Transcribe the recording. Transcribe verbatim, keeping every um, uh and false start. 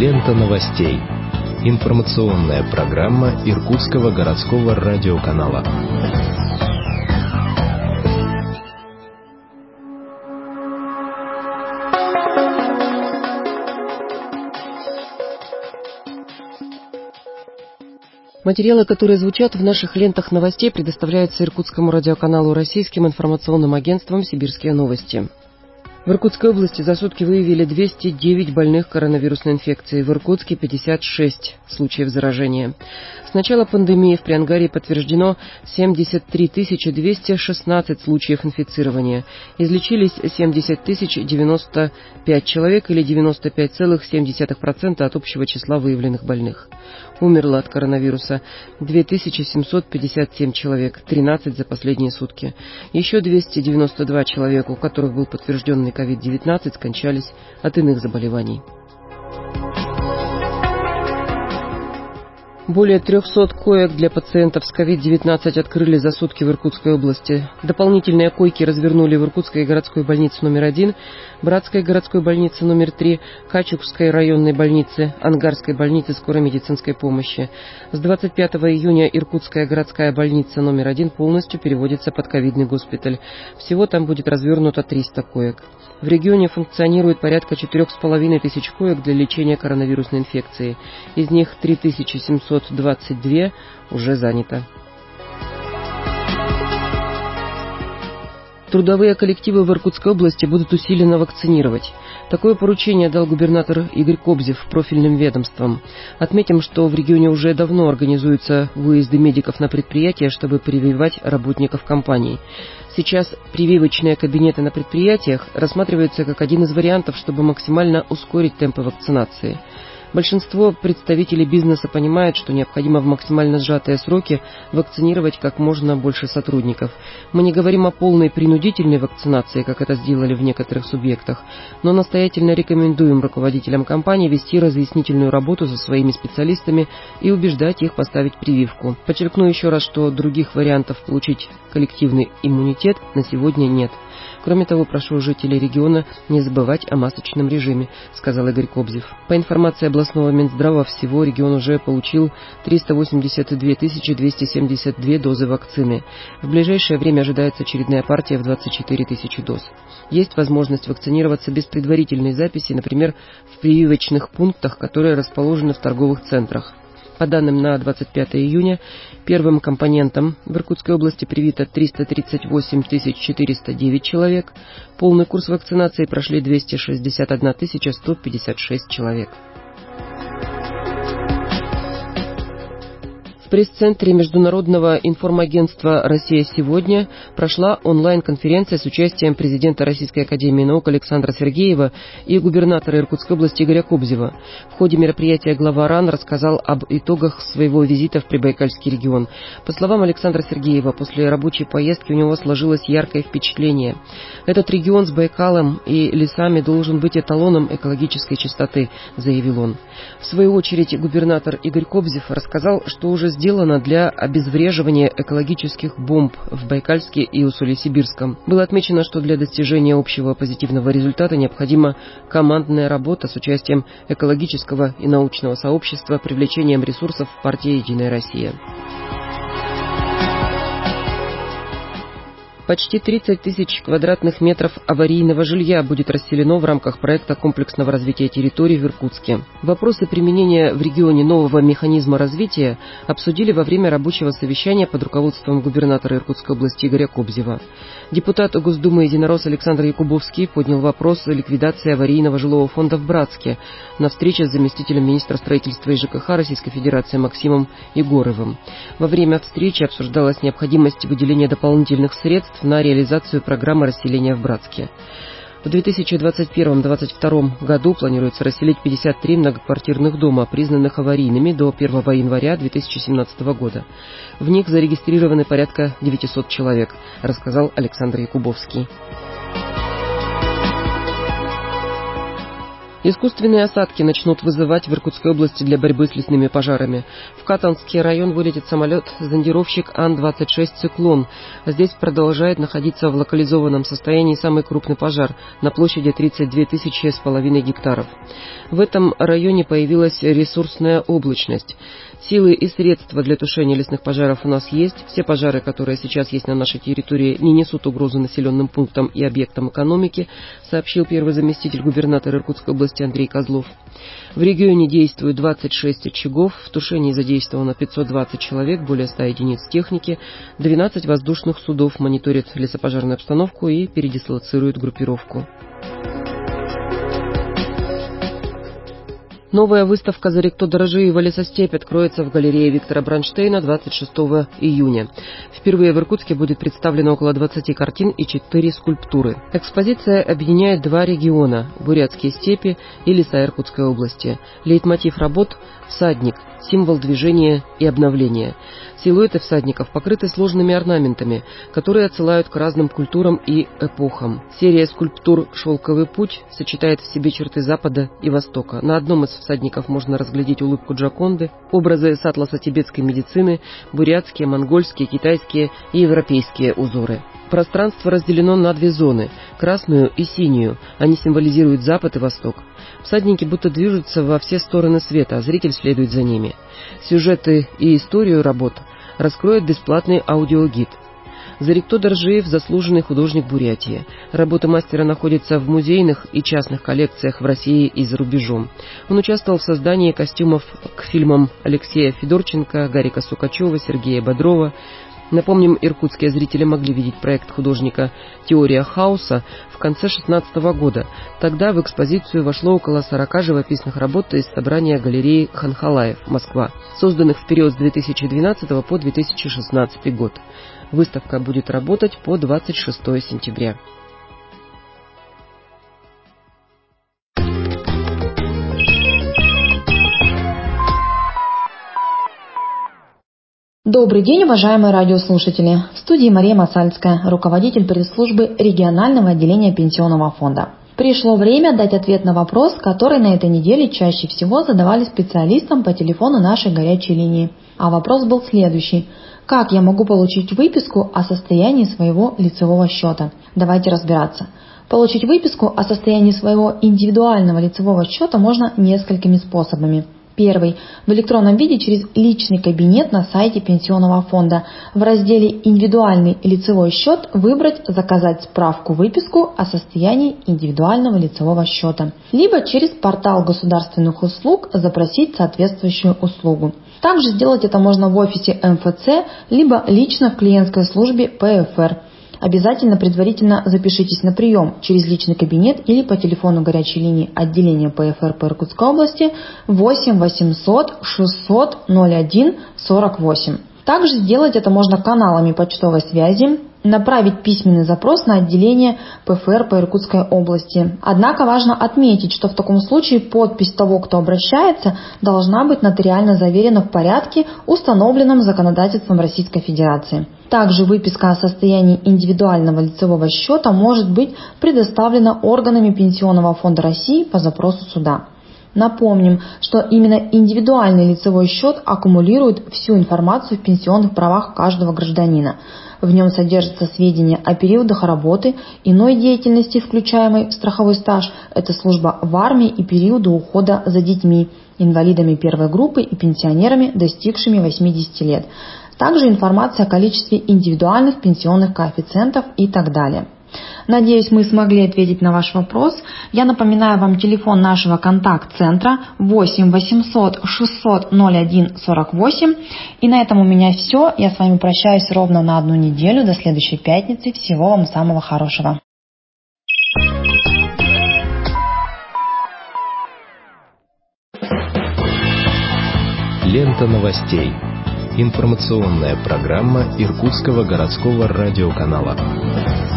Лента новостей. Информационная программа Иркутского городского радиоканала. Материалы, которые звучат в наших лентах новостей, предоставляются Иркутскому радиоканалу российским информационным агентством «Сибирские новости». В Иркутской области за сутки выявили двести девять больных коронавирусной инфекцией, в Иркутске пятьдесят шесть случаев заражения. С начала пандемии в Приангарье подтверждено семьдесят три тысячи двести шестнадцать случаев инфицирования. Излечились семьдесят тысяч девяносто пять человек или девяносто пять целых семь десятых процента от общего числа выявленных больных. Умерло от коронавируса две тысячи семьсот пятьдесят семь человек, тринадцать за последние сутки. Еще двести девяносто два человека, у которых был подтвержденный ковид девятнадцать, скончались от иных заболеваний. Более трехсот коек для пациентов с ковид девятнадцать открыли за сутки в Иркутской области. Дополнительные койки развернули в Иркутской городской больнице номер один, Братской городской больнице номер три, Качукской районной больнице, Ангарской больнице скорой медицинской помощи. С двадцать пятого июня Иркутская городская больница номер один полностью переводится под ковидный госпиталь. Всего там будет развернуто триста коек. В регионе функционирует порядка четырех с половиной тысяч коек для лечения коронавирусной инфекции. Из них три тысячи семьсот двадцать две уже занято. Трудовые коллективы в Иркутской области будут усиленно вакцинировать. Такое поручение дал губернатор Игорь Кобзев профильным ведомствам. Отметим, что в регионе уже давно организуются выезды медиков на предприятия, чтобы прививать работников компаний. Сейчас прививочные кабинеты на предприятиях рассматриваются как один из вариантов, чтобы максимально ускорить темпы вакцинации. Большинство представителей бизнеса понимает, что необходимо в максимально сжатые сроки вакцинировать как можно больше сотрудников. Мы не говорим о полной принудительной вакцинации, как это сделали в некоторых субъектах, но настоятельно рекомендуем руководителям компаний вести разъяснительную работу со своими специалистами и убеждать их поставить прививку. Подчеркну еще раз, что других вариантов получить коллективный иммунитет на сегодня нет. Кроме того, прошу жителей региона не забывать о масочном режиме, сказал Игорь Кобзев. По информации областного Минздрава, всего регион уже получил триста восемьдесят две тысячи двести семьдесят две дозы вакцины. В ближайшее время ожидается очередная партия в двадцать четыре тысячи доз. Есть возможность вакцинироваться без предварительной записи, например, в прививочных пунктах, которые расположены в торговых центрах. По данным на двадцать пятое июня, первым компонентом в Иркутской области привито триста тридцать восемь тысяч четыреста девять человек. Полный курс вакцинации прошли двести шестьдесят одна тысяча сто пятьдесят шесть человек. В пресс-центре Международного информагентства «Россия сегодня» прошла онлайн-конференция с участием президента Российской академии наук Александра Сергеева и губернатора Иркутской области Игоря Кобзева. В ходе мероприятия глава РАН рассказал об итогах своего визита в Прибайкальский регион. По словам Александра Сергеева, после рабочей поездки у него сложилось яркое впечатление. Этот регион с Байкалом и лесами должен быть эталоном экологической чистоты, заявил он. В свою очередь губернатор Игорь Кобзев рассказал, что уже сделано сделано для обезвреживания экологических бомб в Байкальске и Усолье-Сибирском. Было отмечено, что для достижения общего позитивного результата необходима командная работа с участием экологического и научного сообщества, привлечением ресурсов партии «Единая Россия». Почти тридцать тысяч квадратных метров аварийного жилья будет расселено в рамках проекта комплексного развития территорий в Иркутске. Вопросы применения в регионе нового механизма развития обсудили во время рабочего совещания под руководством губернатора Иркутской области Игоря Кобзева. Депутат Госдумы «Единорос» Александр Якубовский поднял вопрос о ликвидации аварийного жилого фонда в Братске на встрече с заместителем министра строительства и ЖКХ Российской Федерации Максимом Егоровым. Во время встречи обсуждалась необходимость выделения дополнительных средств на реализацию программы расселения в Братске. В две тысячи двадцать первом — две тысячи двадцать втором году планируется расселить пятьдесят три многоквартирных дома, признанных аварийными до первого января две тысячи семнадцатого года. В них зарегистрированы порядка девятисот человек, рассказал Александр Якубовский. Искусственные осадки начнут вызывать в Иркутской области для борьбы с лесными пожарами. В Катанский район вылетит самолет-зондировщик Ан двадцать шесть «Циклон». Здесь продолжает находиться в локализованном состоянии самый крупный пожар на площади тридцать две тысячи с половиной гектаров. В этом районе появилась ресурсная облачность. Силы и средства для тушения лесных пожаров у нас есть. Все пожары, которые сейчас есть на нашей территории, не несут угрозы населенным пунктам и объектам экономики, сообщил первый заместитель губернатора Иркутской области Андрей Козлов. В регионе действует двадцать шесть очагов, в тушении задействовано пятьсот двадцать человек, более ста единиц техники, двенадцать воздушных судов мониторят лесопожарную обстановку и передислоцируют группировку. Новая выставка «Заректо-Дорожиево лесостепь» откроется в галерее Виктора Бронштейна двадцать шестого июня. Впервые в Иркутске будет представлено около двадцати картин и четыре скульптуры. Экспозиция объединяет два региона – бурятские степи и леса Иркутской области. Лейтмотив работ – всадник, символ движения и обновления. Силуэты всадников покрыты сложными орнаментами, которые отсылают к разным культурам и эпохам. Серия скульптур «Шелковый путь» сочетает в себе черты Запада и Востока. На одном из всадников можно разглядеть улыбку Джоконды, образы с атласа тибетской медицины, бурятские, монгольские, китайские и европейские узоры. Пространство разделено на две зоны – красную и синюю. Они символизируют Запад и Восток. Всадники будто движутся во все стороны света, а зритель следует за ними. Сюжеты и историю работ раскроет бесплатный аудиогид. Заректо-Доржиев – заслуженный художник Бурятии. Работы мастера находятся в музейных и частных коллекциях в России и за рубежом. Он участвовал в создании костюмов к фильмам Алексея Федорченко, Гарика Сукачева, Сергея Бодрова. Напомним, иркутские зрители могли видеть проект художника «Теория хаоса» в конце шестнадцатого года. Тогда в экспозицию вошло около сорока живописных работ из собрания галереи Ханхалаев, Москва, созданных в период с две тысячи двенадцатого по две тысячи шестнадцатый год. Выставка будет работать по двадцать шестого сентября. Добрый день, уважаемые радиослушатели. В студии Мария Масальская, руководитель пресс-службы регионального отделения Пенсионного фонда. Пришло время дать ответ на вопрос, который на этой неделе чаще всего задавали специалистам по телефону нашей горячей линии. А вопрос был следующий. Как я могу получить выписку о состоянии своего лицевого счета? Давайте разбираться. Получить выписку о состоянии своего индивидуального лицевого счета можно несколькими способами. Первый. В электронном виде через личный кабинет на сайте Пенсионного фонда. В разделе «Индивидуальный лицевой счет» выбрать «Заказать справку-выписку о состоянии индивидуального лицевого счета». Либо через портал государственных услуг запросить соответствующую услугу. Также сделать это можно в офисе эм эф цэ, либо лично в клиентской службе пэ эф эр. Обязательно предварительно запишитесь на прием через личный кабинет или по телефону горячей линии отделения пэ эф эр по Иркутской области восемь восемьсот шестьсот ноль один сорок восемь. Также сделать это можно каналами почтовой связи, направить письменный запрос на отделение пэ эф эр по Иркутской области. Однако важно отметить, что в таком случае подпись того, кто обращается, должна быть нотариально заверена в порядке, установленном законодательством Российской Федерации. Также выписка о состоянии индивидуального лицевого счета может быть предоставлена органами Пенсионного фонда России по запросу суда. Напомним, что именно индивидуальный лицевой счет аккумулирует всю информацию в пенсионных правах каждого гражданина. В нем содержатся сведения о периодах работы, иной деятельности, включаемой в страховой стаж, это служба в армии и периоды ухода за детьми, инвалидами первой группы и пенсионерами, достигшими восьмидесяти лет. Также информация о количестве индивидуальных пенсионных коэффициентов и так далее. Надеюсь, мы смогли ответить на ваш вопрос. Я напоминаю вам телефон нашего контакт-центра восемь восемьсот шестьсот ноль один сорок восемь. И на этом у меня все. Я с вами прощаюсь ровно на одну неделю. До следующей пятницы. Всего вам самого хорошего. Лента новостей. Информационная программа Иркутского городского радиоканала.